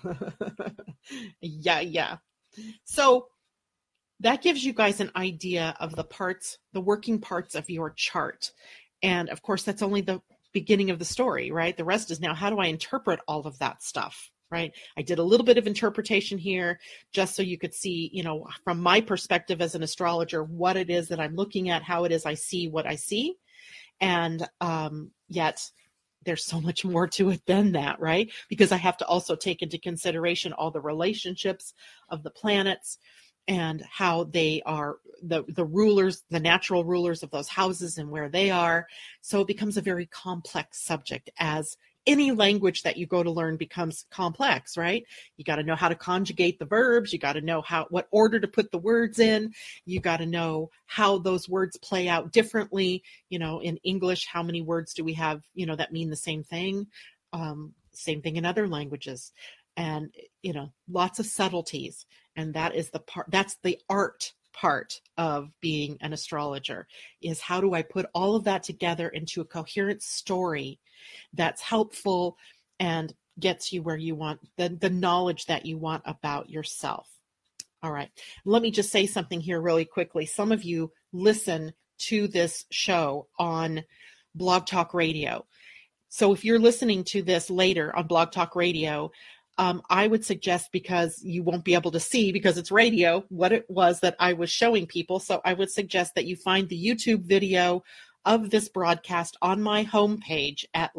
Yeah. So that gives you guys an idea of the working parts of your chart. And of course, that's only the beginning of the story, right? The rest is now, how do I interpret all of that stuff, right? I did a little bit of interpretation here just so you could see, from my perspective as an astrologer, what it is that I'm looking at, how it is I see what I see. And yet there's so much more to it than that, right? Because I have to also take into consideration all the relationships of the planets and how they are the rulers, the natural rulers of those houses and where they are. So it becomes a very complex subject, as any language that you go to learn becomes complex, right? You got to know how to conjugate the verbs. You got to know what order to put the words in. You got to know how those words play out differently. In English, how many words do we have, that mean the same thing? Same thing in other languages. And, lots of subtleties. And that is the part, that's the art part of being an astrologer, is how do I put all of that together into a coherent story that's helpful and gets you where you want, the knowledge that you want about yourself. All right. Let me just say something here really quickly. Some of you listen to this show on Blog Talk Radio. So if you're listening to this later on Blog Talk Radio, I would suggest, because you won't be able to see because it's radio, what it was that I was showing people. So I would suggest that you find the YouTube video of this broadcast on my homepage at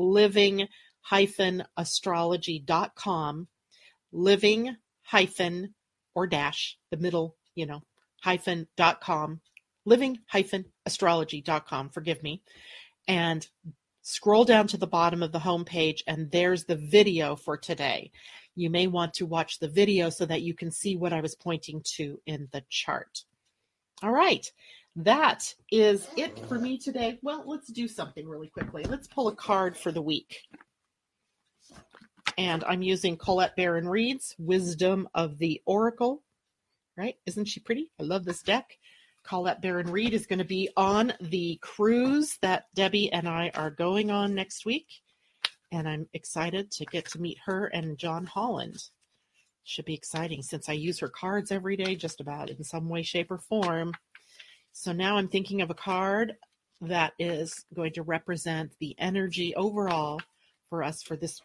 living-astrology.com, living- or dash, the middle, hyphen.com, living-astrology.com, forgive me, and scroll down to the bottom of the homepage, and there's the video for today. You may want to watch the video so that you can see what I was pointing to in the chart. All right, that is it for me today. Well, let's do something really quickly. Let's pull a card for the week. And I'm using Colette Baron Reid's Wisdom of the Oracle, right? Isn't she pretty? I love this deck. Colette Baron Reid is going to be on the cruise that Debbie and I are going on next week. And I'm excited to get to meet her and John Holland. Should be exciting since I use her cards every day, just about in some way, shape, or form. So now I'm thinking of a card that is going to represent the energy overall for us for this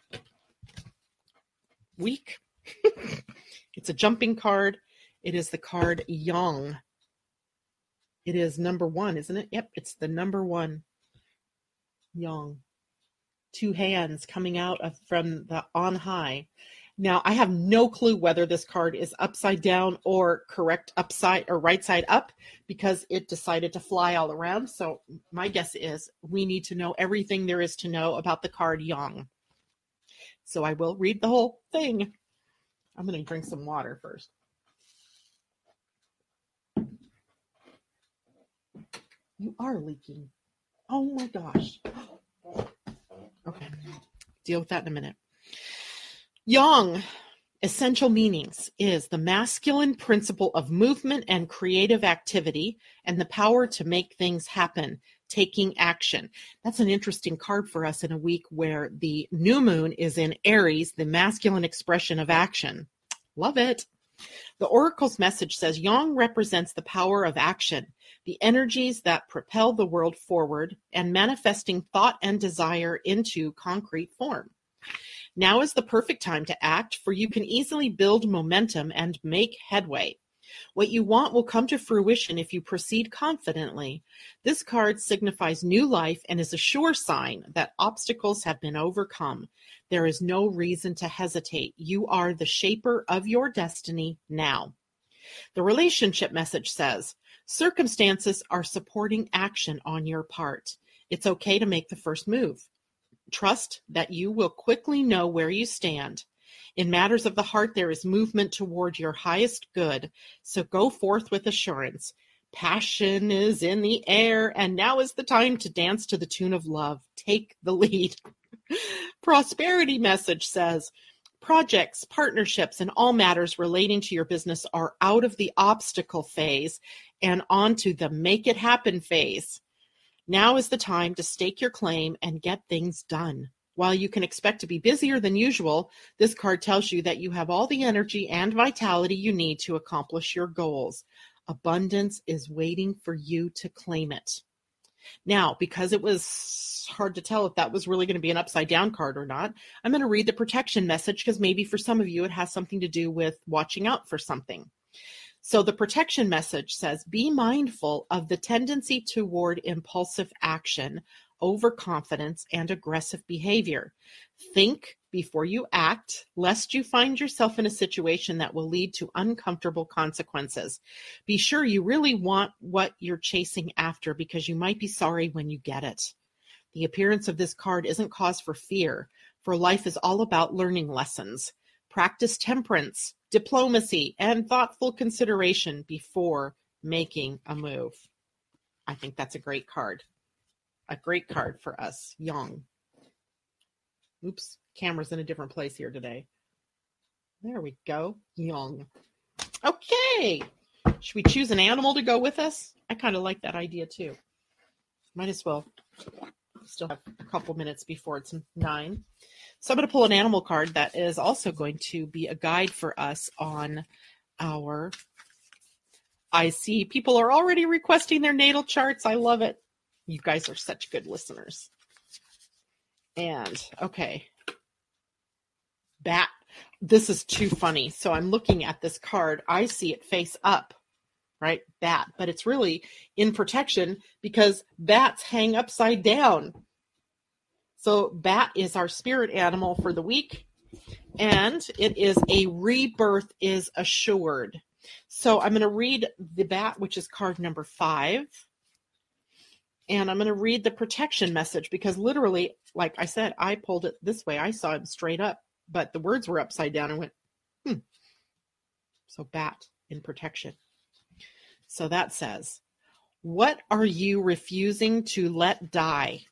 week. It's a jumping card. It is the card Yang. It is number 1, isn't it? Yep, it's the number 1. Yang. 2 hands coming out from the on high. Now, I have no clue whether this card is upside down or correct upside or right side up, because it decided to fly all around. So my guess is we need to know everything there is to know about the card Yang. So I will read the whole thing. I'm going to drink some water first. You are leaking. Oh my gosh. Okay. Deal with that in a minute. Yang, essential meanings, is the masculine principle of movement and creative activity and the power to make things happen, taking action. That's an interesting card for us in a week where the new moon is in Aries, the masculine expression of action. Love it. The oracle's message says Yang represents the power of action, the energies that propel the world forward and manifesting thought and desire into concrete form. Now is the perfect time to act, for you can easily build momentum and make headway. What you want will come to fruition if you proceed confidently. This card signifies new life and is a sure sign that obstacles have been overcome. There is no reason to hesitate. You are the shaper of your destiny now. The relationship message says, circumstances are supporting action on your part. It's okay to make the first move. Trust that you will quickly know where you stand. In matters of the heart, there is movement toward your highest good, so go forth with assurance. Passion is in the air, and now is the time to dance to the tune of love. Take the lead. Prosperity message says, projects, partnerships, and all matters relating to your business are out of the obstacle phase and onto the make it happen phase. Now is the time to stake your claim and get things done. While you can expect to be busier than usual, this card tells you that you have all the energy and vitality you need to accomplish your goals. Abundance is waiting for you to claim it. Now, because it was hard to tell if that was really going to be an upside down card or not, I'm going to read the protection message because maybe for some of you it has something to do with watching out for something. So the protection message says, be mindful of the tendency toward impulsive action, overconfidence, and aggressive behavior. Think before you act, lest you find yourself in a situation that will lead to uncomfortable consequences. Be sure you really want what you're chasing after, because you might be sorry when you get it. The appearance of this card isn't cause for fear, for life is all about learning lessons. Practice temperance, diplomacy, and thoughtful consideration before making a move. I think that's a great card. A great card for us, Yang. Oops, camera's in a different place here today. There we go, Yang. Okay. Should we choose an animal to go with us? I kind of like that idea too. Might as well. Still have a couple minutes before it's 9. So I'm going to pull an animal card that is also going to be a guide for us on our... I see people are already requesting their natal charts. I love it. You guys are such good listeners. And, okay. Bat. This is too funny. So I'm looking at this card. I see it face up, right? Bat. But it's really in protection because bats hang upside down. So bat is our spirit animal for the week. And it is a rebirth is assured. So I'm going to read the bat, which is card number 5. And I'm going to read the protection message because literally, like I said, I pulled it this way. I saw it straight up, but the words were upside down and went, So bat in protection. So that says, what are you refusing to let die?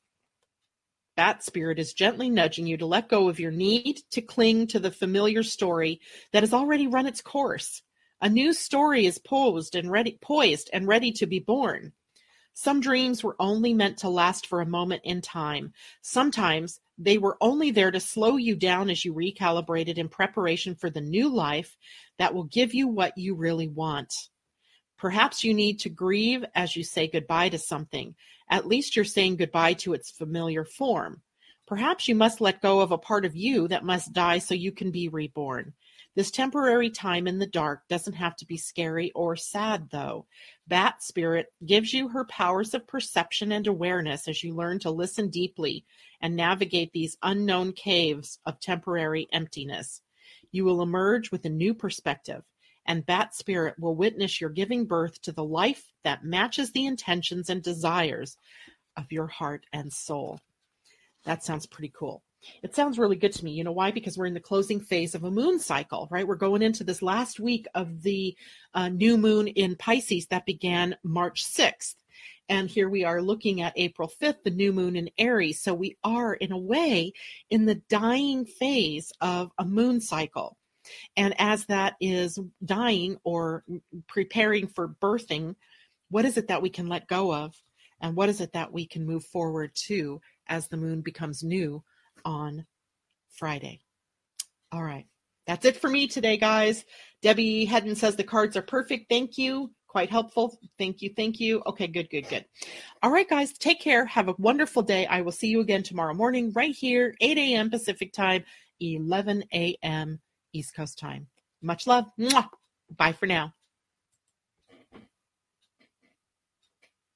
Bat spirit is gently nudging you to let go of your need to cling to the familiar story that has already run its course. A new story is poised and ready to be born. Some dreams were only meant to last for a moment in time. Sometimes they were only there to slow you down as you recalibrated in preparation for the new life that will give you what you really want. Perhaps you need to grieve as you say goodbye to something. At least you're saying goodbye to its familiar form. Perhaps you must let go of a part of you that must die so you can be reborn. This temporary time in the dark doesn't have to be scary or sad, though. Bat Spirit gives you her powers of perception and awareness as you learn to listen deeply and navigate these unknown caves of temporary emptiness. You will emerge with a new perspective, and Bat Spirit will witness your giving birth to the life that matches the intentions and desires of your heart and soul. That sounds pretty cool. It sounds really good to me. You know why? Because we're in the closing phase of a moon cycle, right? We're going into this last week of the new moon in Pisces that began March 6th. And here we are looking at April 5th, the new moon in Aries. So we are, in a way, in the dying phase of a moon cycle. And as that is dying or preparing for birthing, what is it that we can let go of? And what is it that we can move forward to as the moon becomes new on Friday? All right. That's it for me today, guys. Debbie Hedden says the cards are perfect. Thank you. Quite helpful. Thank you. Thank you. Okay, good. All right, guys. Take care. Have a wonderful day. I will see you again tomorrow morning right here, 8 a.m. Pacific time, 11 a.m. East Coast time. Much love. Mwah. Bye for now.